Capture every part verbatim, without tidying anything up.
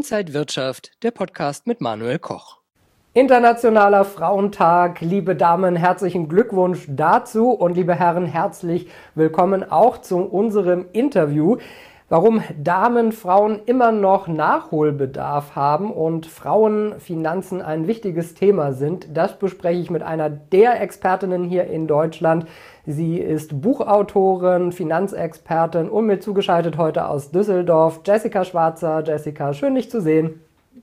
Inside Wirtschaft, der Podcast mit Manuel Koch. Internationaler Frauentag, liebe Damen, herzlichen Glückwunsch dazu und liebe Herren, herzlich willkommen auch zu unserem Interview. Warum Damen, Frauen immer noch Nachholbedarf haben und Frauenfinanzen ein wichtiges Thema sind, das bespreche ich mit einer der Expertinnen hier in Deutschland. Sie ist Buchautorin, Finanzexpertin und mir zugeschaltet heute aus Düsseldorf, Jessica Schwarzer. Jessica, schön dich zu sehen.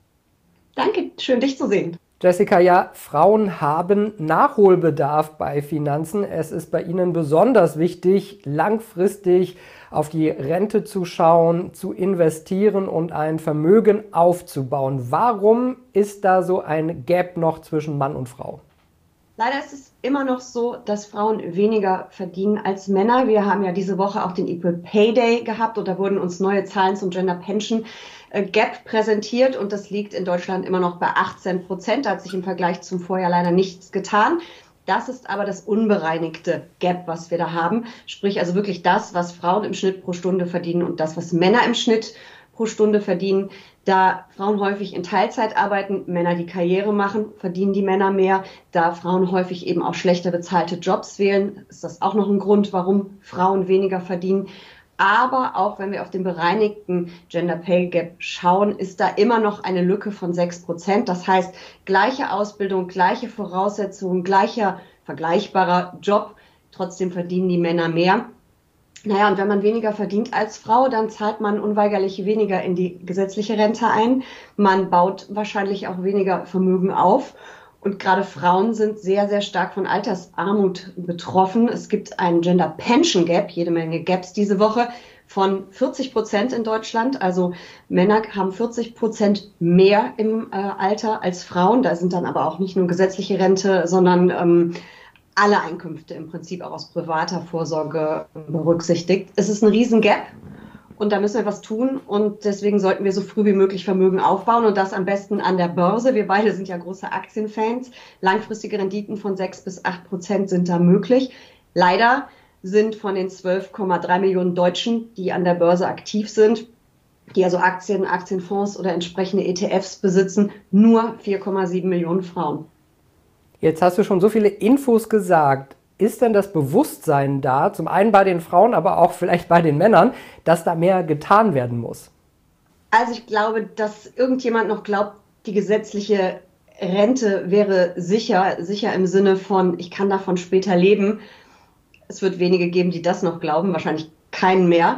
Danke, schön dich zu sehen. Jessica, ja, Frauen haben Nachholbedarf bei Finanzen. Es ist bei ihnen besonders wichtig, langfristig auf die Rente zu schauen, zu investieren und ein Vermögen aufzubauen. Warum ist da so ein Gap noch zwischen Mann und Frau? Leider ist es immer noch so, dass Frauen weniger verdienen als Männer. Wir haben ja diese Woche auch den Equal Pay Day gehabt und da wurden uns neue Zahlen zum Gender Pension Gap präsentiert und das liegt in Deutschland immer noch bei achtzehn Prozent. Da hat sich im Vergleich zum Vorjahr leider nichts getan. Das ist aber das unbereinigte Gap, was wir da haben. Sprich also wirklich das, was Frauen im Schnitt pro Stunde verdienen und das, was Männer im Schnitt pro Stunde verdienen. Da Frauen häufig in Teilzeit arbeiten, Männer die Karriere machen, verdienen die Männer mehr. Da Frauen häufig eben auch schlechter bezahlte Jobs wählen, ist das auch noch ein Grund, warum Frauen weniger verdienen. Aber auch wenn wir auf den bereinigten Gender Pay Gap schauen, ist da immer noch eine Lücke von sechs Prozent. Das heißt, gleiche Ausbildung, gleiche Voraussetzungen, gleicher vergleichbarer Job, trotzdem verdienen die Männer mehr. Naja, und wenn man weniger verdient als Frau, dann zahlt man unweigerlich weniger in die gesetzliche Rente ein. Man baut wahrscheinlich auch weniger Vermögen auf. Und gerade Frauen sind sehr, sehr stark von Altersarmut betroffen. Es gibt einen Gender Pension Gap, jede Menge Gaps diese Woche, von vierzig Prozent in Deutschland. Also Männer haben vierzig Prozent mehr im äh, Alter als Frauen. Da sind dann aber auch nicht nur gesetzliche Rente, sondern ähm, alle Einkünfte im Prinzip auch aus privater Vorsorge berücksichtigt. Es ist ein riesen Gap. Und da müssen wir was tun und deswegen sollten wir so früh wie möglich Vermögen aufbauen und das am besten an der Börse. Wir beide sind ja große Aktienfans. Langfristige Renditen von sechs bis acht Prozent sind da möglich. Leider sind von den zwölf Komma drei Millionen Deutschen, die an der Börse aktiv sind, die also Aktien, Aktienfonds oder entsprechende E T Fs besitzen, nur vier Komma sieben Millionen Frauen. Jetzt hast du schon so viele Infos gesagt. Ist denn das Bewusstsein da, zum einen bei den Frauen, aber auch vielleicht bei den Männern, dass da mehr getan werden muss? Also ich glaube, dass irgendjemand noch glaubt, die gesetzliche Rente wäre sicher, sicher im Sinne von, ich kann davon später leben. Es wird wenige geben, die das noch glauben, wahrscheinlich keinen mehr.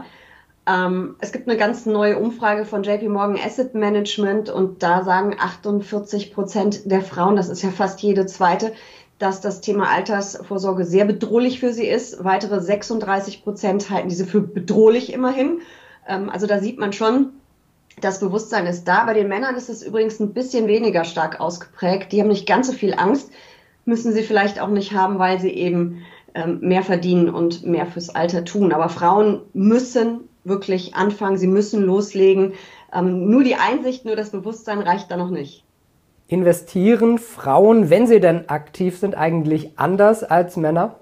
Ähm, es gibt eine ganz neue Umfrage von J P Morgan Asset Management und da sagen achtundvierzig Prozent der Frauen, das ist ja fast jede zweite, dass das Thema Altersvorsorge sehr bedrohlich für sie ist. Weitere sechsunddreißig Prozent halten diese für bedrohlich immerhin. Also da sieht man schon, das Bewusstsein ist da. Bei den Männern ist es übrigens ein bisschen weniger stark ausgeprägt. Die haben nicht ganz so viel Angst, müssen sie vielleicht auch nicht haben, weil sie eben mehr verdienen und mehr fürs Alter tun. Aber Frauen müssen wirklich anfangen, sie müssen loslegen. Nur die Einsicht, nur das Bewusstsein reicht da noch nicht. Investieren Frauen, wenn sie denn aktiv sind, eigentlich anders als Männer?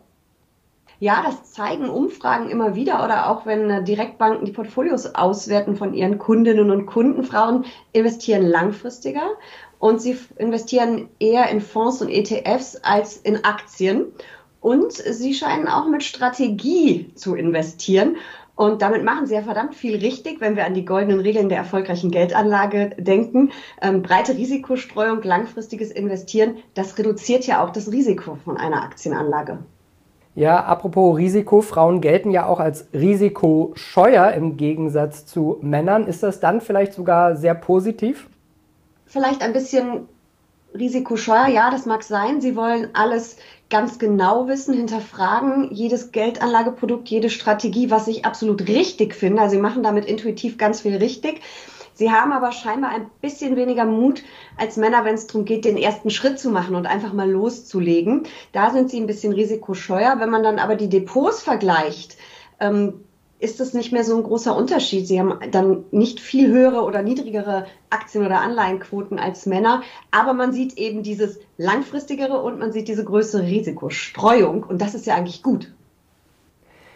Ja, das zeigen Umfragen immer wieder oder auch wenn Direktbanken die Portfolios auswerten von ihren Kundinnen und Kunden. Frauen investieren langfristiger und sie investieren eher in Fonds und E T Fs als in Aktien. Und sie scheinen auch mit Strategie zu investieren. Und damit machen sie ja verdammt viel richtig, wenn wir an die goldenen Regeln der erfolgreichen Geldanlage denken. Ähm, breite Risikostreuung, langfristiges Investieren, das reduziert ja auch das Risiko von einer Aktienanlage. Ja, apropos Risiko, Frauen gelten ja auch als risikoscheuer im Gegensatz zu Männern. Ist das dann vielleicht sogar sehr positiv? Vielleicht ein bisschen risikoscheuer, ja, das mag sein. Sie wollen alles ganz genau wissen, hinterfragen, jedes Geldanlageprodukt, jede Strategie, was ich absolut richtig finde. Also sie machen damit intuitiv ganz viel richtig. Sie haben aber scheinbar ein bisschen weniger Mut als Männer, wenn es darum geht, den ersten Schritt zu machen und einfach mal loszulegen. Da sind sie ein bisschen risikoscheuer. Wenn man dann aber die Depots vergleicht, ähm, ist das nicht mehr so ein großer Unterschied. Sie haben dann nicht viel höhere oder niedrigere Aktien- oder Anleihenquoten als Männer, aber man sieht eben dieses langfristigere und man sieht diese größere Risikostreuung und das ist ja eigentlich gut.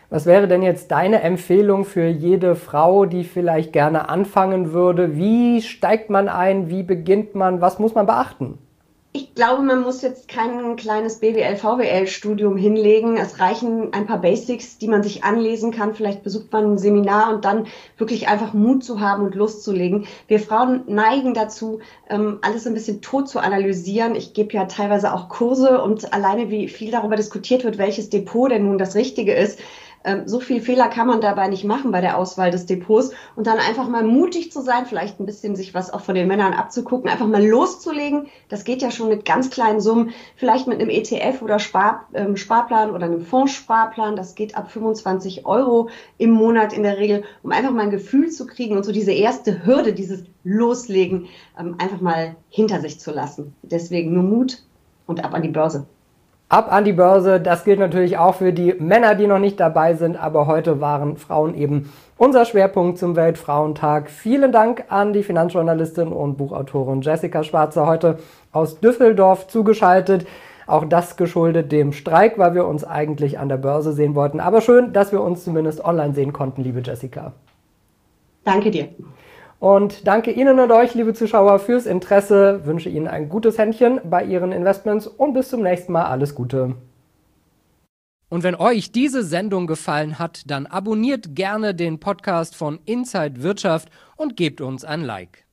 Was wäre denn jetzt deine Empfehlung für jede Frau, die vielleicht gerne anfangen würde? Wie steigt man ein? Wie beginnt man? Was muss man beachten? Ich glaube, man muss jetzt kein kleines B W L, V W L-Studium hinlegen. Es reichen ein paar Basics, die man sich anlesen kann. Vielleicht besucht man ein Seminar und dann wirklich einfach Mut zu haben und loszulegen. Wir Frauen neigen dazu, alles ein bisschen tot zu analysieren. Ich gebe ja teilweise auch Kurse und alleine wie viel darüber diskutiert wird, welches Depot denn nun das Richtige ist. So viel Fehler kann man dabei nicht machen bei der Auswahl des Depots und dann einfach mal mutig zu sein, vielleicht ein bisschen sich was auch von den Männern abzugucken, einfach mal loszulegen. Das geht ja schon mit ganz kleinen Summen, vielleicht mit einem E T F oder Spar, ähm, Sparplan oder einem Fondssparplan. Das geht ab fünfundzwanzig Euro im Monat in der Regel, um einfach mal ein Gefühl zu kriegen und so diese erste Hürde, dieses Loslegen, ähm, einfach mal hinter sich zu lassen. Deswegen nur Mut und ab an die Börse. Ab an die Börse, das gilt natürlich auch für die Männer, die noch nicht dabei sind, aber heute waren Frauen eben unser Schwerpunkt zum Weltfrauentag. Vielen Dank an die Finanzjournalistin und Buchautorin Jessica Schwarzer, heute aus Düsseldorf zugeschaltet. Auch das geschuldet dem Streik, weil wir uns eigentlich an der Börse sehen wollten. Aber schön, dass wir uns zumindest online sehen konnten, liebe Jessica. Danke dir. Und danke Ihnen und euch, liebe Zuschauer, fürs Interesse. Ich wünsche Ihnen ein gutes Händchen bei Ihren Investments und bis zum nächsten Mal. Alles Gute. Und wenn euch diese Sendung gefallen hat, dann abonniert gerne den Podcast von Inside Wirtschaft und gebt uns ein Like.